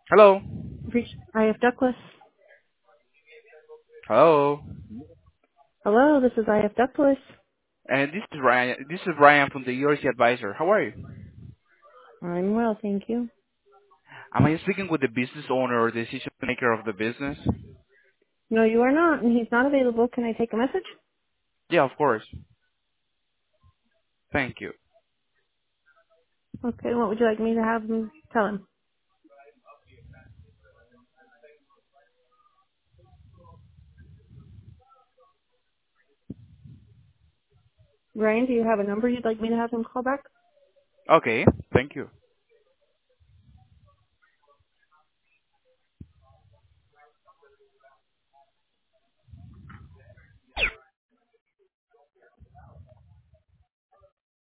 Hello. Reach IF Ductless. Hello. Hello, this is IF Ductless. And this is Ryan. This is Ryan from the ERC Advisor. How are you? I'm well, thank you. Am I speaking with the business owner or decision maker of the business? No, you are not, and he's not available. Can I take a message? Yeah, of course. Thank you. Okay, what would you like me to have him tell him? Ryan, do you have a number you'd like me to have him call back? Okay. Thank you.